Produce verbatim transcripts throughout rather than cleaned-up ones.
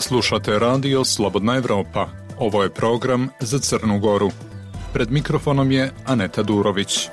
Slušate radio Slobodna Evropa. Ovo je program za Crnu Goru. Pred mikrofonom je Aneta Durović.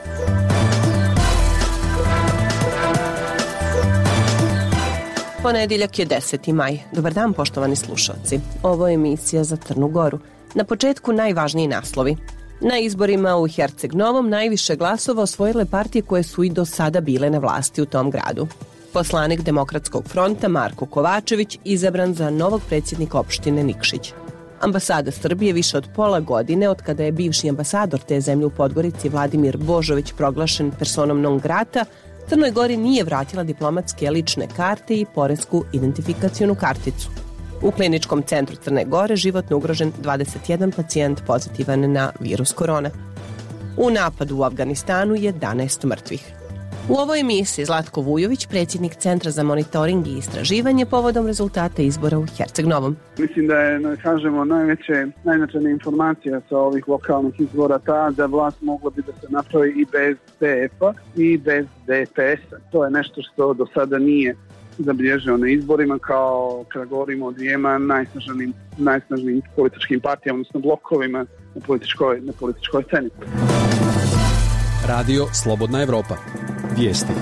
Ponedjeljak je deseti maj. Dobar dan, poštovani slušalci. Ovo je emisija za Crnu Goru. Na početku najvažniji naslovi. Na izborima u Herceg Novom najviše glasova osvojile partije koje su i do sada bile na vlasti u tom gradu. Poslanik Demokratskog fronta Marko Kovačević izabran za novog predsjednika opštine Nikšić. Ambasada Srbije više od pola godine od kada je bivši ambasador te zemlje u Podgorici Vladimir Božović proglašen personom non grata, Crnoj Gori nije vratila diplomatske lične karte i poresku identifikacionu karticu. U kliničkom centru Crne Gore životno ugrožen dvadeset jedan pacijent pozitivan na virus korona. U napadu u Afganistanu jedanaest mrtvih. U ovoj emisiji Zlatko Vujović, predsjednik Centra za monitoring i istraživanje povodom rezultata izbora u Herceg Novom. Mislim da je, da kažemo, najveće, najznačajna informacija sa ovih lokalnih izbora ta da vlast mogla bi da se napravi i bez D F-a i bez D P S-a. To je nešto što do sada nije zabilježeno na izborima, kao kada govorimo o dvijema najsnažnijim, najsnažnijim političkim partijama, odnosno blokovima na političkoj, na političkoj sceni. Radio Slobodna Evropa. Vijesti.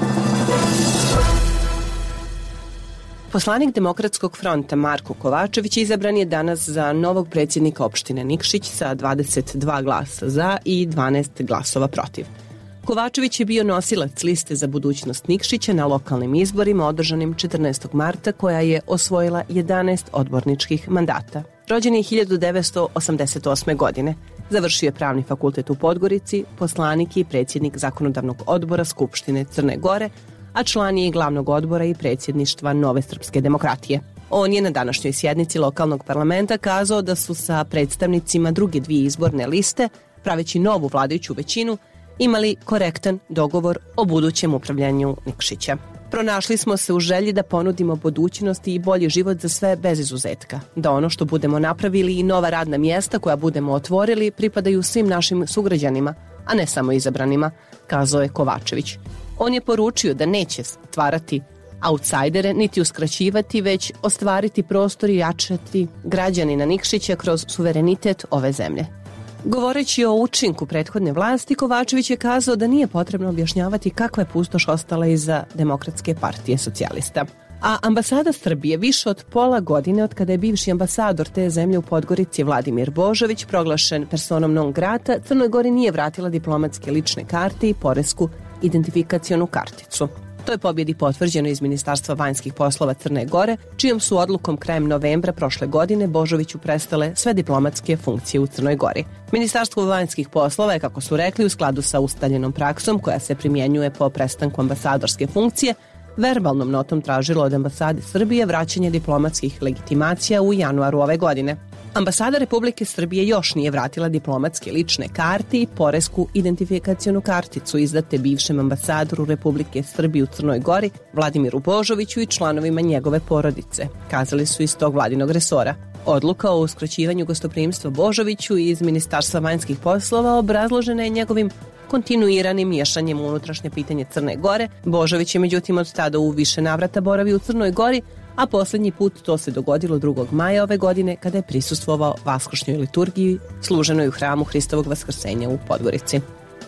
Poslanik Demokratskog fronta Marko Kovačević izabran je danas za novog predsjednika opštine Nikšić sa dvadeset dva glasa za i dvanaest glasova protiv. Kovačević je bio nosilac liste za budućnost Nikšića na lokalnim izborima održanim četrnaestog marta, koja je osvojila jedanaest odborničkih mandata. Rođen je hiljadu devetsto osamdeset osme. godine. Završio je pravni fakultet u Podgorici, poslanik i predsjednik zakonodavnog odbora Skupštine Crne Gore, a član je i glavnog odbora i predsjedništva Nove srpske demokratije. On je na današnjoj sjednici lokalnog parlamenta kazao da su sa predstavnicima druge dvije izborne liste, praveći novu vladajuću većinu, imali korektan dogovor o budućem upravljanju Nikšića. Pronašli smo se u želji da ponudimo budućnost i bolji život za sve bez izuzetka. Da ono što budemo napravili i nova radna mjesta koja budemo otvorili pripadaju svim našim sugrađanima, a ne samo izabranima, kazao je Kovačević. On je poručio da neće stvarati autsajdere niti uskraćivati, već ostvariti prostor i jačati građanina Nikšića kroz suverenitet ove zemlje. Govoreći o učinku prethodne vlasti, Kovačević je kazao da nije potrebno objašnjavati kakva je pustoš ostala iza Demokratske partije socijalista. A ambasada Srbije više od pola godine od kada je bivši ambasador te zemlje u Podgorici Vladimir Božović proglašen personom non grata, Crnoj Gori nije vratila diplomatske lične karte i poresku identifikacionu karticu. To je pobjedi potvrđeno iz Ministarstva vanjskih poslova Crne Gore, čijom su odlukom krajem novembra prošle godine Božoviću prestale sve diplomatske funkcije u Crnoj Gori. Ministarstvo vanjskih poslova je, kako su rekli, u skladu sa ustaljenom praksom koja se primjenjuje po prestanku ambasadorske funkcije, verbalnom notom tražilo od ambasade Srbije vraćanje diplomatskih legitimacija u januaru ove godine. Ambasada Republike Srbije još nije vratila diplomatske lične karte i poresku identifikacionu karticu izdate bivšem ambasadoru Republike Srbije u Crnoj Gori Vladimiru Božoviću i članovima njegove porodice, kazali su iz tog vladinog resora. Odluka o uskraćivanju gostoprimstva Božoviću iz Ministarstva vanjskih poslova obrazložena je njegovim kontinuiranim miješanjem u unutrašnje pitanje Crne Gore. Božović je međutim od tada u više navrata boravio u Crnoj Gori, a posljednji put to se dogodilo drugog maja ove godine kada je prisustvovao vaskršnjoj liturgiji služenoj u hramu Hristovog vaskrsenja u Podgorici.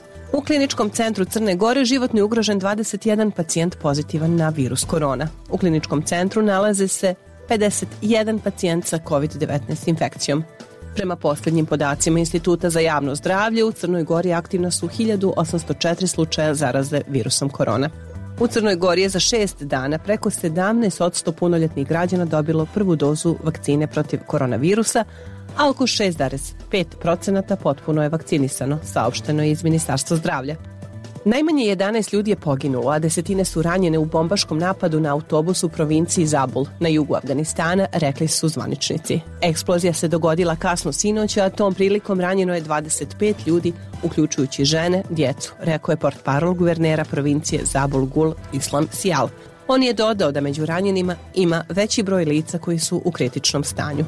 U kliničkom centru Crne Gore životno je ugrožen dvadeset jedan pacijent pozitivan na virus korona. U kliničkom centru nalaze se pedeset jedan pacijent sa kovid devetnaest infekcijom. Prema posljednjim podacima Instituta za javno zdravlje, u Crnoj Gori aktivna su hiljadu osamsto četiri slučaja zaraze virusom korona. U Crnoj Gori je za šest dana preko sedamnaest posto punoljetnih građana dobilo prvu dozu vakcine protiv koronavirusa, a oko šest zarez pet posto potpuno je vakcinisano, saopšteno je iz Ministarstva zdravlja. Najmanje jedanaest ljudi je poginulo, a desetine su ranjene u bombaškom napadu na autobus u provinciji Zabul, na jugu Afganistana, rekli su zvaničnici. Eksplozija se dogodila kasno sinoć, a tom prilikom ranjeno je dvadeset pet ljudi, uključujući žene, djecu, rekao je portparol guvernera provincije Zabul Gul Islam Sijal. On je dodao da među ranjenima ima veći broj lica koji su u kritičnom stanju.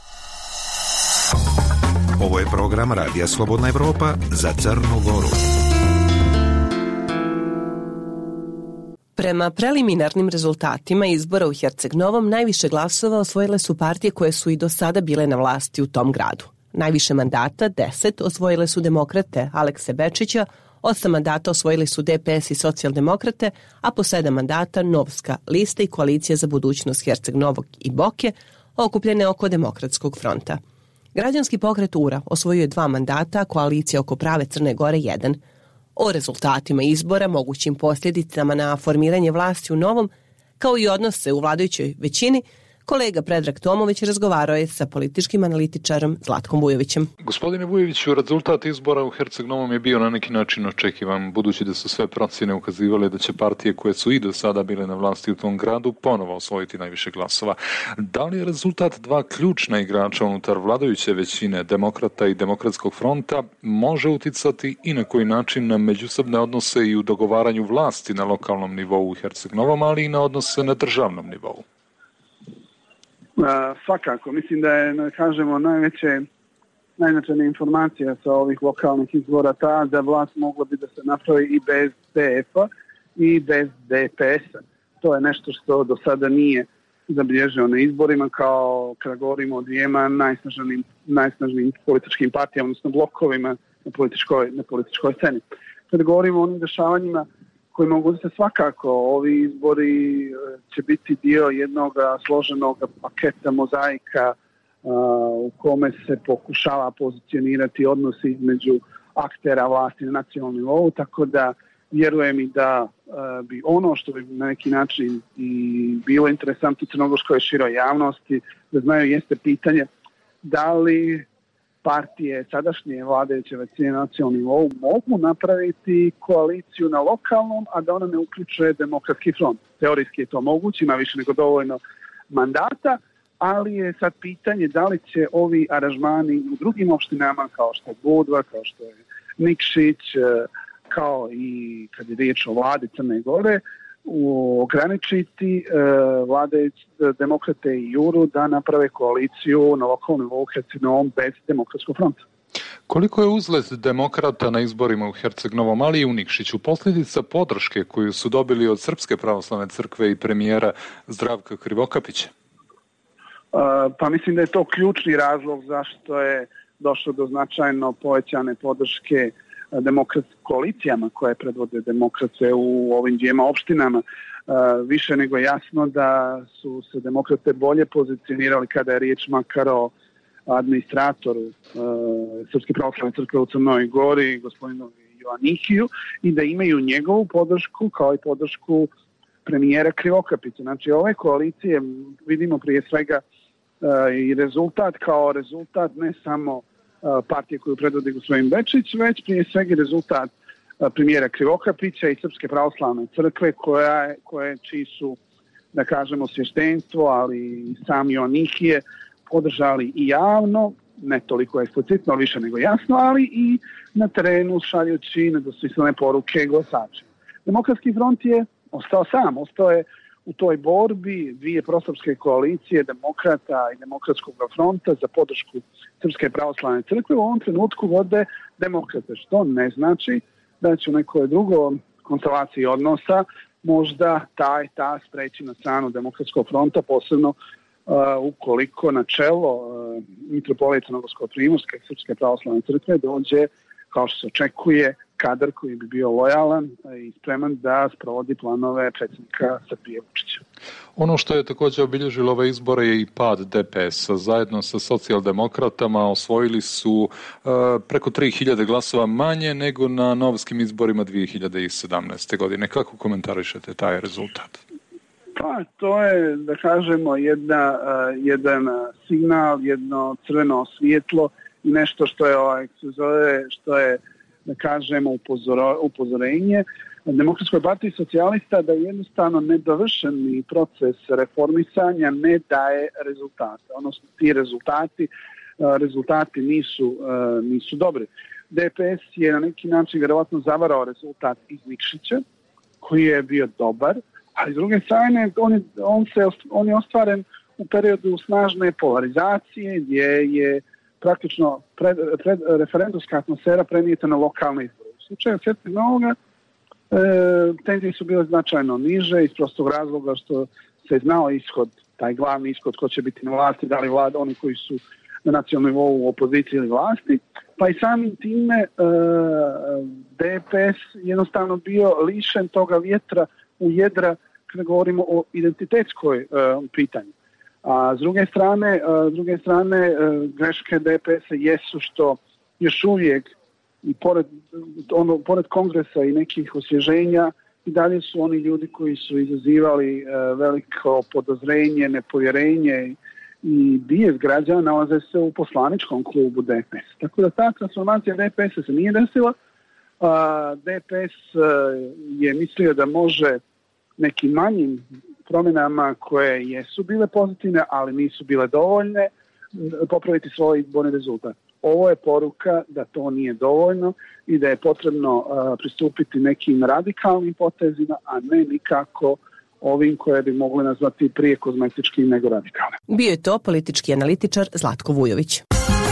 Ovo je program Radija Slobodna Evropa za Crnu Goru. Prema preliminarnim rezultatima izbora u Herceg Novom najviše glasova osvojile su partije koje su i do sada bile na vlasti u tom gradu. Najviše mandata, deset, osvojile su demokrate Alekse Bečića, osam mandata osvojili su D P S i socijaldemokrate, a po sedam mandata Novska lista i koalicija za budućnost Herceg Novog i Boke, okupljene oko Demokratskog fronta. Građanski pokret U R A osvojio je dva mandata, a koalicija oko Prave Crne Gore jedan. O rezultatima izbora, mogućim posljedicama na formiranje vlasti u Novom, kao i odnose u vladajućoj većini, kolega Predrag Tomović razgovarao je sa političkim analitičarom Zlatkom Vujovićem. Gospodine Vujoviću, rezultat izbora u Herceg Novom je bio na neki način očekivan, budući da su sve procjene ukazivale da će partije koje su i do sada bile na vlasti u tom gradu ponovo osvojiti najviše glasova. Da li je rezultat dva ključna igrača unutar vladajuće većine, Demokrata i Demokratskog fronta, može uticati i na koji način na međusobne odnose i u dogovaranju vlasti na lokalnom nivou u Herceg Novom, ali i na odnose na državnom nivou? Uh, svakako, mislim da je, da kažemo, najveće, najznačajnija informacija sa ovih lokalnih izbora ta da vlast mogla bi da se napravi i bez D F-a i bez D P S-a. To je nešto što do sada nije zabilježeno na izborima, kao kada govorimo o dvijema najsnažnijim, najsnažnijim političkim partijama, odnosno blokovima na političkoj, na političkoj sceni. Kada govorimo o onim dešavanjima koji mogu se svakako, ovi izbori će biti dio jednog složenog paketa mozaika uh, u kome se pokušava pozicionirati odnosi između aktera vlasti na nacionalnom nivou, tako da vjerujem i da uh, bi ono što bi na neki način i bilo interesantno crnogorskoj široj javnosti da znaju jeste pitanje da li partije sadašnje vladajuće većine na nacionalnom nivou mogu napraviti koaliciju na lokalnom, a da ona ne uključuje Demokratski front. Teorijski je to moguće, ima više nego dovoljno mandata, ali je sad pitanje da li će ovi aranžmani u drugim opštinama, kao što je Budva, kao što je Nikšić, kao i kad je riječ o vladi Crne Gore, ograničiti uh, vladajući Demokrate i Juru da naprave koaliciju na lokalnom nivou Herceg Novom bez Demokratskog fronta. Koliko je uzlet Demokrata na izborima u Herceg Novom, ali i u Nikšiću posljedica podrške koju su dobili od Srpske pravoslavne crkve i premijera Zdravka Krivokapića? Uh, pa mislim da je to ključni razlog zašto je došlo do značajno povećane podrške demokratskim koalicijama koje predvode demokrate u ovim dvijema opštinama. Uh, više nego jasno da su se demokrate bolje pozicionirali kada je riječ makar o administratoru uh, Srpske pravoslavne crkve u Crnoj Gori, gospodinu Joannikiju, i da imaju njegovu podršku kao i podršku premijera Krivokapića. Znači ove koalicije vidimo prije svega uh, i rezultat kao rezultat ne samo partije koju predvodi gospodin Bečić, već prije svega rezultat premijera Krivokapića i Srpske pravoslavne crkve koja, koje, čiji su, da kažemo, svještenstvo, ali i sam Joannikije podržali i javno, ne toliko eksplicitno, više nego jasno, ali i na terenu šaljući nedvosmislene poruke glasačima. Demokratski front je ostao sam, ostao je u toj borbi dvije prosrpske koalicije Demokrata i Demokratskog fronta za podršku Srpske pravoslavne crkve u ovom trenutku vode Demokrate, što ne znači da će u nekoj drugoj konstelaciji odnosa možda taj tas preći na stranu Demokratskog fronta, posebno uh, ukoliko na čelo uh, mitropolije Crnogorsko-primorske Srpske pravoslavne crkve dođe, kao što se očekuje, kadar koji bi bio lojalan i spreman da sprovodi planove predsjednika Srbije Vučića. Ono što je također obilježilo ove izbore je i pad D P S-a. Zajedno sa socijaldemokratama osvojili su uh, preko tri hiljade glasova manje nego na novskim izborima dvije hiljade sedamnaeste. godine. Kako komentarišete taj rezultat? Pa, to je, da kažemo, jedna, uh, jedan signal, jedno crveno svjetlo i nešto što je, ovaj, što je da kažemo, upozoro, upozorenje Demokratskoj partiji socijalista da jednostavno nedovršeni proces reformisanja ne daje rezultate. Odnosno, ti rezultati, rezultati nisu, nisu dobri. D P S je na neki način vjerovatno zavarao rezultat iz Nikšića, koji je bio dobar, ali s druge strane on, on, se, on je ostvaren u periodu snažne polarizacije gdje je praktično pred, pred, referendumska atmosfera prenijeta na lokalne izbore. U slučaju Herceg Novoga E, tenzije su bile značajno niže iz prostog razloga što se znao ishod, taj glavni ishod ko će biti na vlasti, da li vlada oni koji su na nacionalnom nivou u opoziciji ili vlasti, pa i samim time e, D P S jednostavno bio lišen toga vjetra u jedra kada govorimo o identitetskoj e, pitanju. A s druge strane, e, s druge strane e, greške D P S-a jesu što još uvijek i pored, ono, pored kongresa i nekih osvježenja i dalje su oni ljudi koji su izazivali e, veliko podozrenje, nepovjerenje i bijes građana nalaze se u poslaničkom klubu D P S. Tako da ta transformacija D P S-a se nije desila. A, D P S je mislio da može nekim manjim promjenama koje jesu bile pozitivne, ali nisu bile dovoljne, popraviti svoj izborni rezultat. Ovo je poruka da to nije dovoljno i da je potrebno uh, pristupiti nekim radikalnim potezima, a ne nikako ovim koje bi mogli nazvati prije kozmetičkim nego radikalne. Bio je to politički analitičar Zlatko Vujović.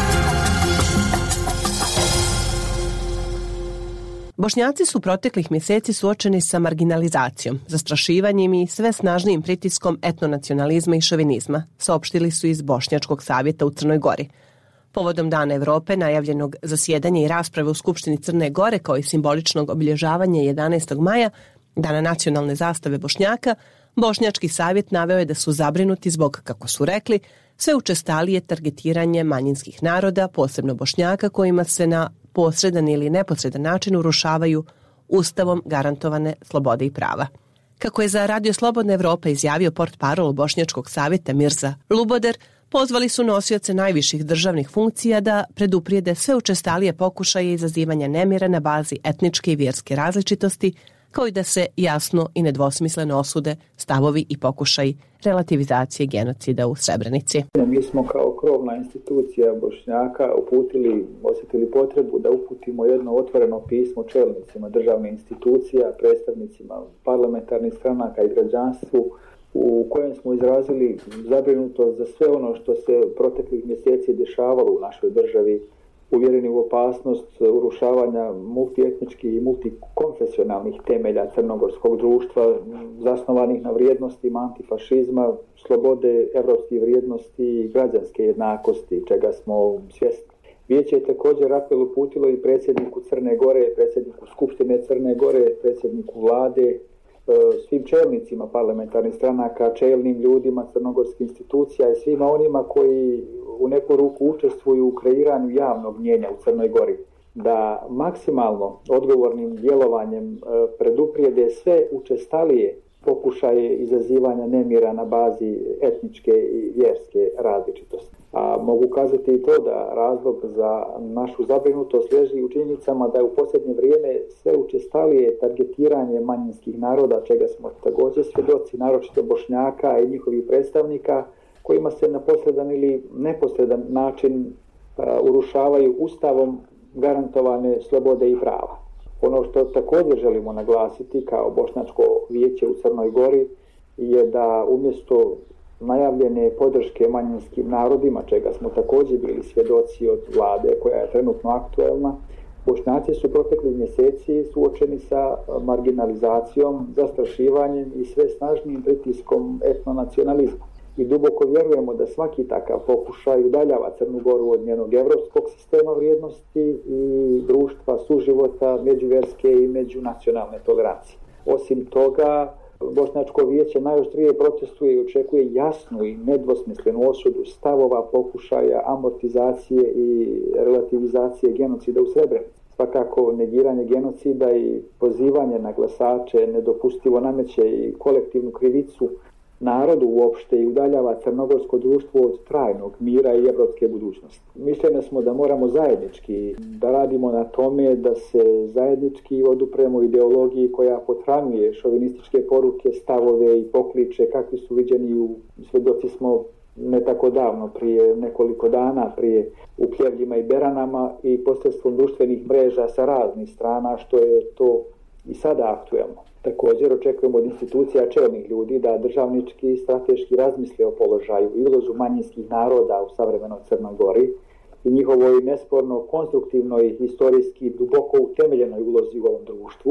Bošnjaci su proteklih mjeseci suočeni sa marginalizacijom, zastrašivanjem i sve snažnijim pritiskom etnonacionalizma i šovinizma, saopštili su iz Bošnjačkog savjeta u Crnoj Gori. Povodom Dana Evrope, najavljenog zasjedanja i rasprave u Skupštini Crne Gore kao i simboličnog obilježavanja jedanaestog maja, Dana nacionalne zastave Bošnjaka, Bošnjački savjet naveo je da su zabrinuti zbog, kako su rekli, sve učestalije targetiranje manjinskih naroda, posebno Bošnjaka, kojima se na posredan ili neposredan način urušavaju Ustavom garantovane slobode i prava. Kako je za Radio Slobodna Evropa izjavio portparol Bošnjačkog savjeta Mirza Luboder, pozvali su nosioce najviših državnih funkcija da preduprijede sve učestalije pokušaje izazivanja nemira na bazi etničke i vjerske različitosti, kao i da se jasno i nedvosmisleno osude stavovi i pokušaj relativizacije genocida u Srebrenici. Mi smo kao krovna institucija Bošnjaka uputili, osjetili potrebu da uputimo jedno otvoreno pismo čelnicima državnih institucija, predstavnicima parlamentarnih stranaka i građanstvu, u kojem smo izrazili zabrinutost za sve ono što se proteklih mjeseci dešavalo u našoj državi, uvjereni u opasnost urušavanja multietničkih i multikonfesionalnih temelja crnogorskog društva, zasnovanih na vrijednostima antifašizma, slobode, evropskih vrijednosti i građanske jednakosti, čega smo svjesni. Vijeće je također apel uputilo i predsjedniku Crne Gore, predsjedniku Skupštine Crne Gore, predsjedniku vlade, svim čelnicima parlamentarnih stranaka, čelnim ljudima crnogorskih institucija i svima onima koji u neku ruku učestvuju u kreiranju javnog mnijenja u Crnoj Gori, da maksimalno odgovornim djelovanjem preduprijede sve učestalije pokušaje izazivanja nemira na bazi etničke i vjerske različitosti. A mogu kazati i to da razlog za našu zabrinutost leži u činjenicama da je u posljednje vrijeme sve učestalije targetiranje manjinskih naroda, čega smo također svjedoci, naročito Bošnjaka i njihovih predstavnika, kojima se na posredan ili neposredan način uh, urušavaju Ustavom garantovane slobode i prava. Ono što također želimo naglasiti kao Bošnjačko vijeće u Crnoj Gori je da umjesto najavljene podrške manjinskim narodima, čega smo također bili svjedoci od vlade koja je trenutno aktuelna, Bošnjaci su protekli mjeseci suočeni sa marginalizacijom, zastrašivanjem i sve snažnijim pritiskom etnonacionalizma. I duboko vjerujemo da svaki takav pokušaj udaljava Crnu Goru od njenog evropskog sistema vrijednosti i društva suživota, međuvjerske i međunacionalne tolerancije. Osim toga, Bošnjačko vijeće najoštrije protestuje i očekuje jasnu i nedvosmislenu osudu stavova, pokušaja amortizacije i relativizacije genocida u Srebrenici. Svakako negiranje genocida i pozivanje na glasače nedopustivo nameće i kolektivnu krivicu narodu uopšte i udaljava crnogorsko društvo od trajnog mira i evropske budućnosti. Mišljeni smo da moramo zajednički da radimo na tome da se zajednički odupremo ideologiji koja pothranjuje šovinističke poruke, stavove i pokliče kakvi su viđeni u svjedoci smo ne tako davno, prije nekoliko dana, prije u Pljevljima i Beranama i posredstvom društvenih mreža sa raznih strana, što je to i sada aktuelno. Također očekujemo od institucija čelnih ljudi da državnički i strateški razmisle o položaju i ulozu manjinskih naroda u savremenoj Crnoj Gori i njihovoj nesporno konstruktivnoj, historijski duboko utemeljenoj ulozi u ovom društvu, da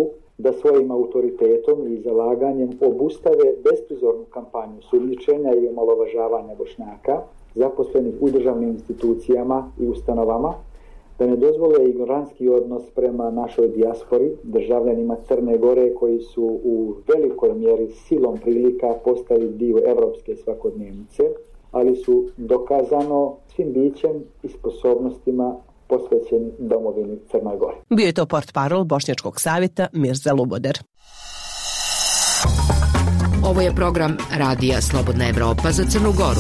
da svojim autoritetom i zalaganjem obustave besprizornu kampanju sumnjičenja i omalovažavanja Bošnjaka, zaposlenih u državnim institucijama i ustanovama, da ne dozvole ignorantski odnos prema našoj dijaspori, državljanima Crne Gore koji su u velikoj mjeri silom prilika postali dio evropske svakodnevnice, ali su dokazano svim bićem i sposobnostima posvećeni domovini Crnoj Gori. Bio je to portparol Bošnjačkog savjeta Mirza Luboder. Ovo je program Radija Slobodna Evropa za Crnu Goru.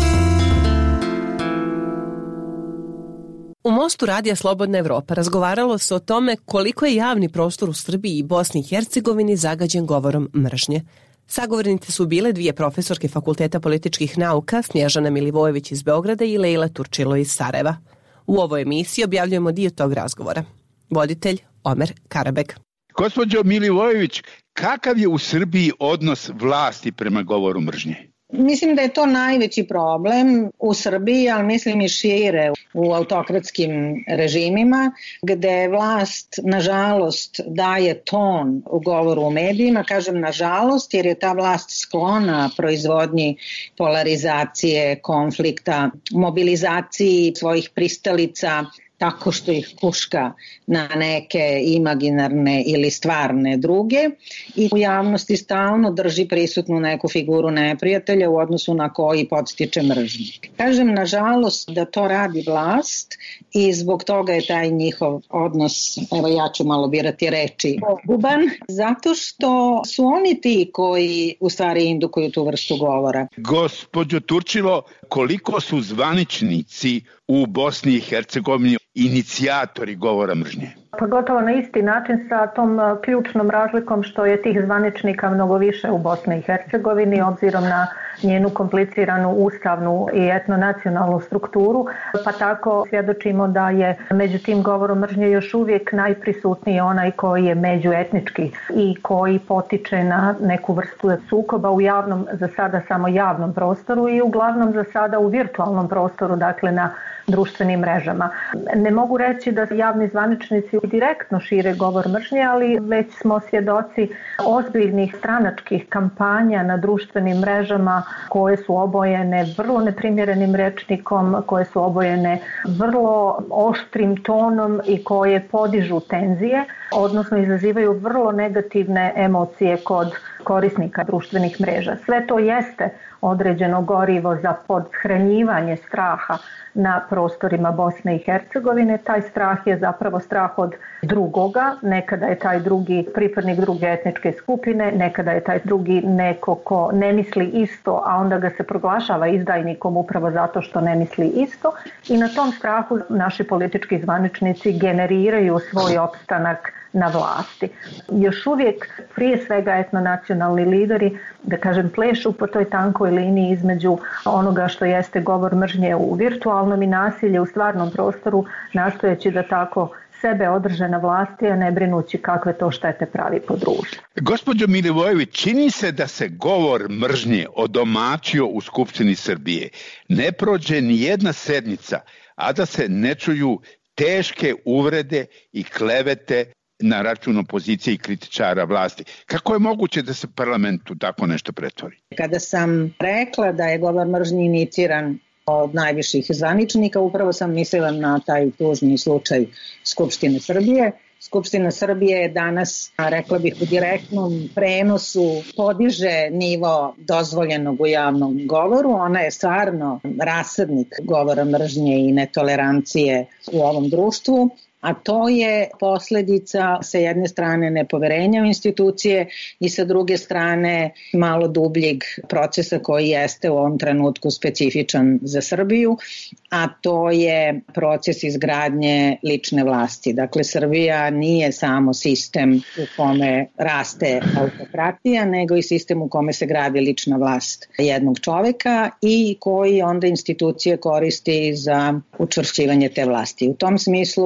U Mostu Radija Slobodna Evropa razgovaralo se o tome koliko je javni prostor u Srbiji i Bosni i Hercegovini zagađen govorom mržnje. Sagovornice su bile dvije profesorke Fakulteta političkih nauka, Snježana Milivojević iz Beograda i Lejla Turčilo iz Sarajeva. U ovoj emisiji objavljujemo dio tog razgovora. Voditelj Omer Karabek. Gospođo Milivojević, kakav je u Srbiji odnos vlasti prema govoru mržnje? Mislim da je to najveći problem u Srbiji, ali mislim i šire u autokratskim režimima, gde vlast, nažalost, daje ton u govoru u medijima. Kažem nažalost, jer je ta vlast sklona proizvodnji polarizacije, konflikta, mobilizaciji svojih pristalica, tako što ih puška na neke imaginarne ili stvarne druge i u javnosti stalno drži prisutnu neku figuru neprijatelja u odnosu na koji podstiče mržnju. Kažem nažalost da to radi vlast i zbog toga je taj njihov odnos, evo ja ću malo birati reči, poguban, zato što su oni ti koji u stvari indukuju tu vrstu govora. Gospođo Turčilo, koliko su zvaničnici u Bosni i Hercegovini inicijatori govora mržnje? Pa gotovo na isti način sa tom ključnom razlikom što je tih zvaničnika mnogo više u Bosni i Hercegovini obzirom na njenu kompliciranu ustavnu i etnonacionalnu strukturu, pa tako svjedočimo da je među tim govorom mržnje još uvijek najprisutniji onaj koji je međuetnički i koji potiče na neku vrstu sukoba u javnom, za sada samo javnom prostoru i uglavnom za sada u virtualnom prostoru, dakle na društvenim mrežama. Ne mogu reći da javni zvaničnici direktno šire govor mržnje, ali već smo svjedoci ozbiljnih stranačkih kampanja na društvenim mrežama koje su obojene vrlo neprimjerenim rečnikom, koje su obojene vrlo oštrim tonom i koje podižu tenzije, odnosno izazivaju vrlo negativne emocije kod korisnika društvenih mreža. Sve to jeste određeno gorivo za podhranjivanje straha na prostorima Bosne i Hercegovine. Taj strah je zapravo strah od drugoga, nekada je taj drugi pripadnik druge etničke skupine, nekada je taj drugi neko ko ne misli isto, a onda ga se proglašava izdajnikom upravo zato što ne misli isto i na tom strahu naši politički zvaničnici generiraju svoj opstanak na vlasti. Još uvijek prije svega etnonacionalni lideri, da kažem, plešu po toj tankoj liniji između onoga što jeste govor mržnje u virtualnom i nasilje u stvarnom prostoru, nastojeći da tako sebe održe na vlasti, a ne brinući kakve to štete pravi po društvu. Gospođo Milivojević, čini se da se govor mržnje odomaćio u Skupštini Srbije. Ne prođe ni jedna sednica, a da se ne čuju teške uvrede i klevete na račun opozicije i kritičara vlasti. Kako je moguće da se parlamentu tako nešto pretvori? Kada sam rekla da je govor mržnje iniciran od najviših zvaničnika, upravo sam mislila na taj tužni slučaj Skupštine Srbije. Skupština Srbije je danas, rekla bih, u direktnom prenosu podiže nivo dozvoljenog u javnom govoru. Ona je stvarno rasadnik govora mržnje i netolerancije u ovom društvu, a to je posljedica sa jedne strane nepoverenja u institucije i sa druge strane malo dubljeg procesa koji jeste u ovom trenutku specifičan za Srbiju, a to je proces izgradnje lične vlasti. Dakle, Srbija nije samo sistem u kome raste autokratija, nego i sistem u kome se gradi lična vlast jednog čovjeka i koji onda institucije koristi za učvršćivanje te vlasti. U tom smislu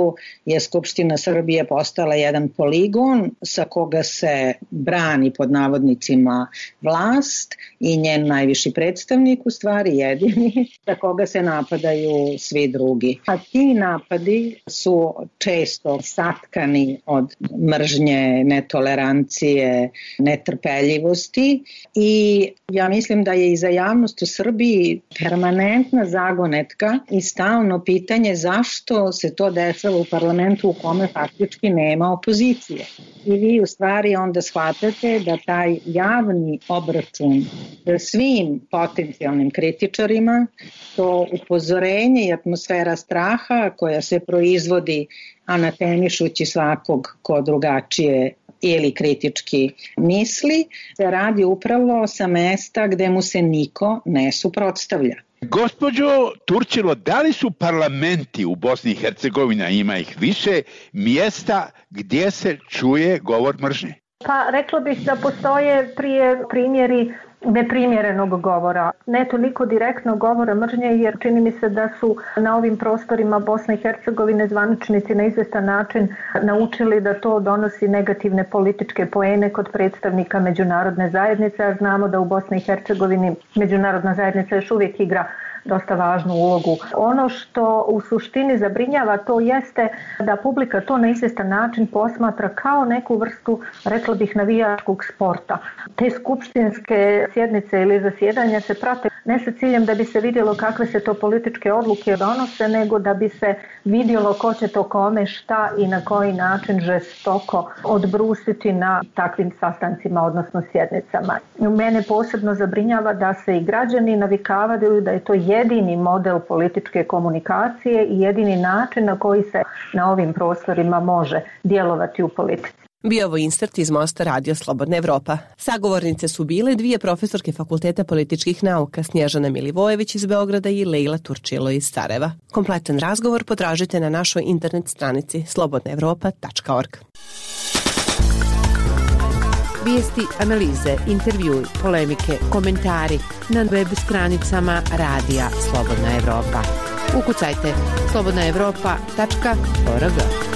je Skupština Srbije postala jedan poligon sa koga se brani pod navodnicima vlast i njen najviši predstavnik, u stvari jedini, sa koga se napadaju svi drugi. A ti napadi su često satkani od mržnje, netolerancije, netrpeljivosti i ja mislim da je i za javnost u Srbiji permanentna zagonetka i stalno pitanje zašto se to dešava u parlamentu u kome faktički nema opozicije. I vi u stvari onda shvatate da taj javni obračun svim potencijalnim kritičarima, to upozorenje i atmosfera straha koja se proizvodi anatemišući svakog ko drugačije ili kritički misli, se radi upravo sa mesta gde mu se niko ne suprotstavlja. Gospođo Turčilo, da li su parlamenti u Bosni i Hercegovini, ima ih više, mjesta gdje se čuje govor mržnje? Pa rekla bih da postoje prije primjeri neprimjerenog govora. Ne toliko direktnog govora mržnje, jer čini mi se da su na ovim prostorima Bosne i Hercegovine zvaničnici na izvestan način naučili da to donosi negativne političke poene kod predstavnika međunarodne zajednice, a znamo da u Bosni i Hercegovini međunarodna zajednica još uvijek igra dosta važnu ulogu. Ono što u suštini zabrinjava to jeste da publika to na izvjestan način posmatra kao neku vrstu, rekla bih, navijačkog sporta. Te skupštinske sjednice ili zasjedanja se prate ne sa ciljem da bi se vidjelo kakve se to političke odluke donose, nego da bi se vidjelo ko će to kome šta i na koji način žestoko odbrusiti na takvim sastancima, odnosno sjednicama. Mene posebno zabrinjava da se i građani navikavaju da je to jedini model političke komunikacije i jedini način na koji se na ovim prostorima može djelovati u politici. Bio ovo insert iz Mosta Radio Slobodna Evropa. Sagovornice su bile dvije profesorke Fakulteta političkih nauka, Snježana Milivojević iz Beograda i Lejla Turčilo iz Sarajeva. Kompletan razgovor potražite na našoj internet stranici slobodna evropa tačka org. Vijesti, analize, intervjui, polemike, komentari na web stranicama Radija Slobodna Evropa. Ukucajte slobodna evropa tačka org.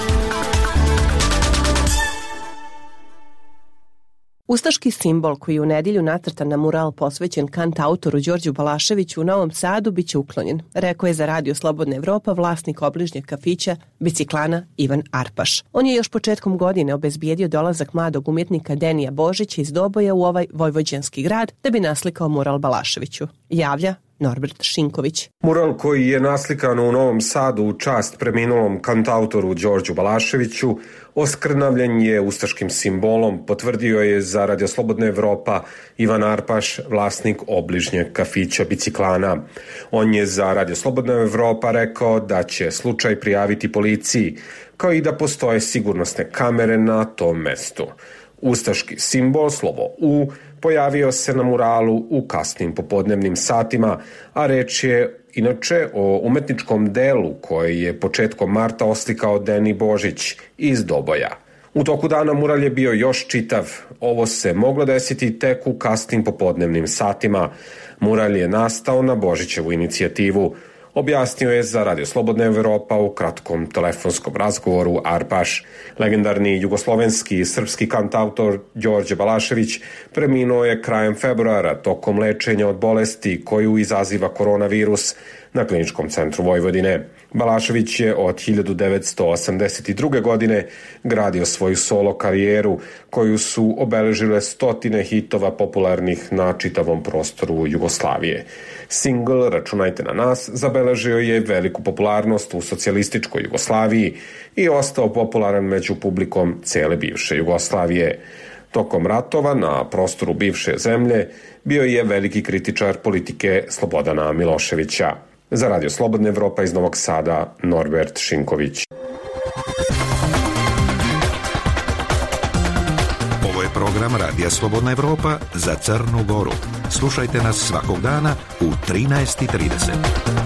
Ustaški simbol koji je u nedjelju nacrtan na mural posvećen kantautoru Đorđu Balaševiću u Novom Sadu biće uklonjen, rekao je za Radio Slobodna Evropa vlasnik obližnjeg kafića Biciklana Ivan Arpaš. On je još početkom godine obezbijedio dolazak mladog umjetnika Denija Božića iz Doboja u ovaj vojvođanski grad da bi naslikao mural Balaševiću. Javlja Norbert Šinković. Mural koji je naslikan u Novom Sadu u čast preminulom kantautoru Đorđu Balaševiću oskrnavljen je ustaškim simbolom, potvrdio je za Radio Slobodna Evropa Ivan Arpaš, vlasnik obližnjeg kafića Biciklana. On je za Radio Slobodna Evropa rekao da će slučaj prijaviti policiji, kao i da postoje sigurnosne kamere na tom mestu. Ustaški simbol, slovo U, pojavio se na muralu u kasnim popodnevnim satima, a reč je inače o umetničkom delu koji je početkom marta oslikao Deni Božić iz Doboja. U toku dana mural je bio još čitav. Ovo se moglo desiti tek u kasnim popodnevnim satima. Mural je nastao na Božićevu inicijativu. Objasnio je za Radio Slobodna Evropa u kratkom telefonskom razgovoru Arpaš. Legendarni jugoslovenski i srpski kantautor Đorđe Balašević preminuo je krajem februara tokom lečenja od bolesti koju izaziva koronavirus na Kliničkom centru Vojvodine. Balašević je od hiljadu devetsto osamdeset druge. godine gradio svoju solo karijeru koju su obeležile stotine hitova popularnih na čitavom prostoru Jugoslavije. Single Računajte na nas zabeležio je veliku popularnost u socijalističkoj Jugoslaviji i ostao popularan među publikom cele bivše Jugoslavije. Tokom ratova na prostoru bivše zemlje bio je veliki kritičar politike Slobodana Miloševića. Za Radio Slobodna Evropa iz Novog Sada, Norbert Šinković. Ovo je program Radija Slobodna Evropa za Crnu Goru. Slušajte nas svakog dana u trinaest i trideset.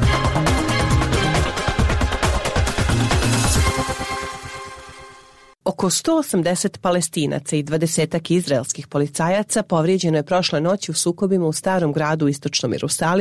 Oko sto osamdeset Palestinaca i dvadesetak izraelskih policajaca povrijeđeno je prošle noći u sukobima u starom gradu u istočnom Jerusalimu,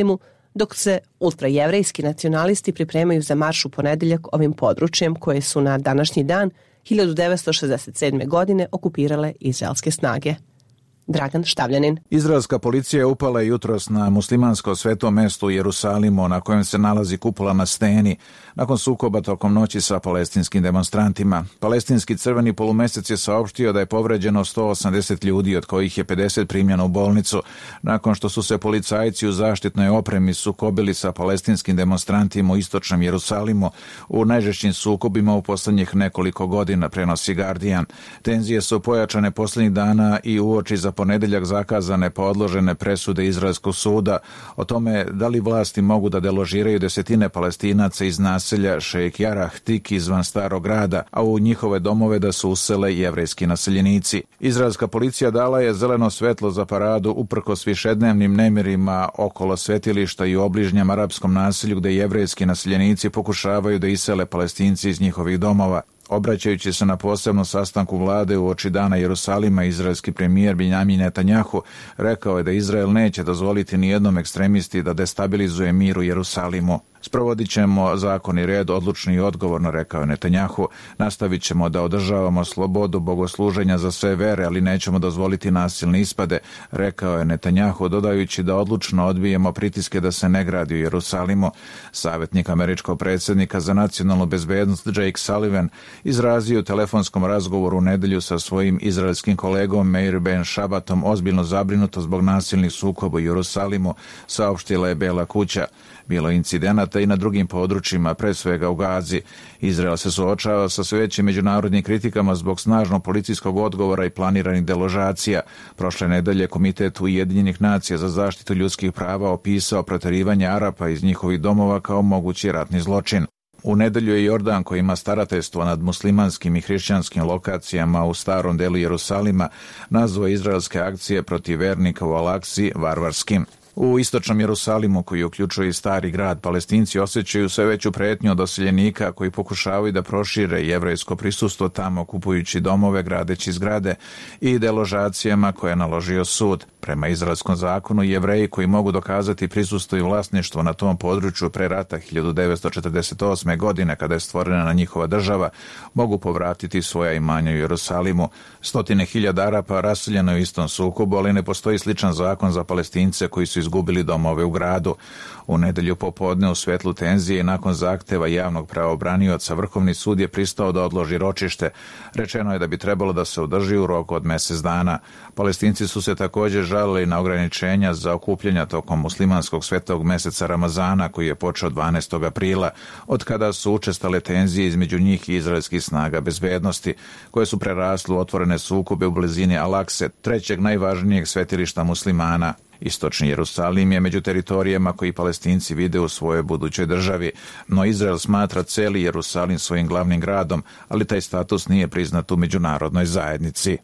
dok se ultrajevrejski nacionalisti pripremaju za marš u ponedeljak ovim područjem koje su na današnji dan hiljadu devetsto šezdeset sedme. godine okupirale izraelske snage. Dragan Štavljanin. Izraelska policija je upala jutros na muslimansko sveto mesto u Jerusalimu na kojem se nalazi kupola na steni nakon sukoba tokom noći sa palestinskim demonstrantima. Palestinski crveni polumesec je saopštio da je povređeno sto osamdeset ljudi, od kojih je pedeset primljeno u bolnicu, nakon što su se policajci u zaštitnoj opremi sukobili sa palestinskim demonstrantima u istočnom Jerusalimu u najžešćim sukobima u poslednjih nekoliko godina, prenosi Guardian. Tenzije su pojačane poslednjih dana i uoči za ponedeljak zakazane pa odložene presude Izraelskog suda o tome da li vlasti mogu da deložiraju desetine Palestinaca iz naselja Šejk Jarah tik izvan starog grada, a u njihove domove da se usele jevrejski naseljenici. Izraelska policija dala je zeleno svetlo za paradu uprkos višednevnim nemirima okolo svetilišta i u obližnjem arapskom naselju gde jevrejski naseljenici pokušavaju da isele Palestinci iz njihovih domova. Obraćajući se na posebnom sastanku vlade uoči dana Jerusalima, izraelski premijer Benjamin Netanjahu rekao je da Izrael neće dozvoliti ni jednom ekstremisti da destabilizuje mir u Jerusalimu. Sprovodit ćemo zakon i red, odlučno i odgovorno, rekao je Netanjahu. Nastavit ćemo da održavamo slobodu bogosluženja za sve vere, ali nećemo dozvoliti nasilne ispade, rekao je Netanjahu, dodajući da odlučno odbijemo pritiske da se ne gradi u Jerusalimu. Savjetnik američkog predsjednika za nacionalnu bezbednost Jake Sullivan izrazio u telefonskom razgovoru u nedelju sa svojim izraelskim kolegom Meir Ben Šabatom ozbiljno zabrinuto zbog nasilnih sukoba u Jerusalimu, saopštila je Bela kuća. Bilo incidenata i na drugim područjima, pre svega u Gazi. Izrael se suočava sa sve većim međunarodnim kritikama zbog snažnog policijskog odgovora i planiranih deložacija. Prošle nedelje Komitet Ujedinjenih nacija za zaštitu ljudskih prava opisao proterivanje Arapa iz njihovih domova kao mogući ratni zločin. U nedelju je Jordan, koji ima starateljstvo nad muslimanskim i hrišćanskim lokacijama u starom delu Jerusalima, nazvao izraelske akcije protiv vernika u Al-Aksi varvarskim. U istočnom Jerusalimu, koji uključuje i stari grad, Palestinci osjećaju sve veću pretnju od doseljenika koji pokušavaju da prošire jevrejsko prisustvo tamo, kupujući domove, gradeći zgrade i deložacijama koje je naložio sud. Prema izraelskom zakonu, Jevreji koji mogu dokazati prisustvo i vlasništvo na tom području pre rata hiljadu devetsto četrdeset osme. godine, kada je stvorena njihova država, mogu povratiti svoja imanja u Jerusalimu. Stotine hiljada Arapa raseljeno je u istom sukobu, ali ne postoji sličan zakon za Palestince koji su izgubili domove u gradu. U nedelju popodne u svetlu tenzije i nakon zahteva javnog pravobranioca, Vrhovni sud je pristao da odloži ročište. Rečeno je da bi trebalo da se održi u roku od mesec dana. Palestinci su se također žalili na ograničenja za okupljanja tokom muslimanskog svetog meseca Ramazana, koji je počeo dvanaestog aprila, od kada su učestale tenzije između njih i izraelskih snaga bezbednosti, koje su prerasle u otvorene sukobe u blizini Al-Akse, trećeg najvažnijeg svetilišta muslimana. Istočni Jerusalim je među teritorijama koji Palestinci vide u svojoj budućoj državi, no Izrael smatra celi Jerusalim svojim glavnim gradom, ali taj status nije priznat u međunarodnoj zajednici.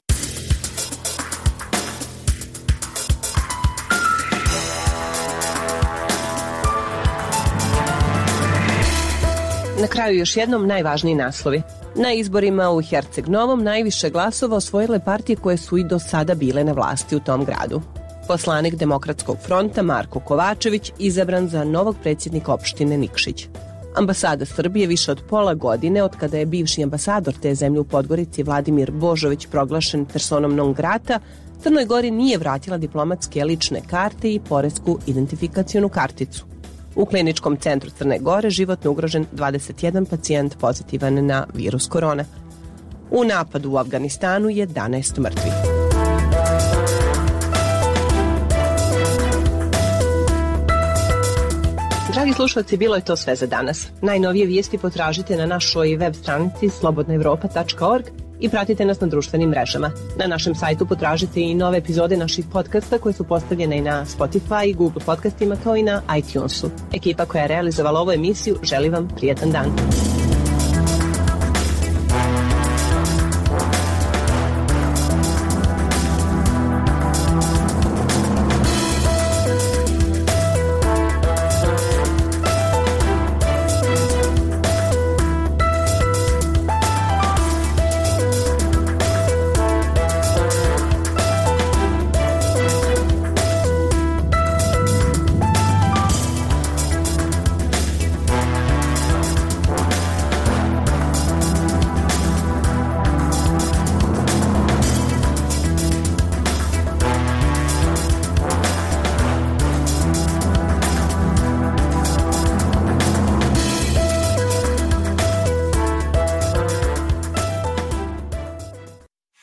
Na kraju još jednom najvažniji naslovi. Na izborima u Herceg Novom najviše glasova osvojile partije koje su i do sada bile na vlasti u tom gradu. Poslanik Demokratskog fronta Marko Kovačević izabran za novog predsjednika opštine Nikšić. Ambasada Srbije više od pola godine, od kada je bivši ambasador te zemlje u Podgorici Vladimir Božović proglašen personom non grata, Crnoj Gori nije vratila diplomatske lične karte i poresku identifikacionu karticu. U kliničkom centru Crne Gore životno ugrožen dvadeset jedan pacijent pozitivan na virus korona. U napadu u Afganistanu jedanaest mrtvih. Dragi slušalci, bilo je to sve za danas. Najnovije vijesti potražite na našoj web stranici slobodna evropa tačka org i pratite nas na društvenim mrežama. Na našem sajtu potražite i nove epizode naših podcasta koje su postavljene i na Spotify i Google podcastima kao i na iTunesu. Ekipa koja je realizovala ovu emisiju želi vam prijetan dan.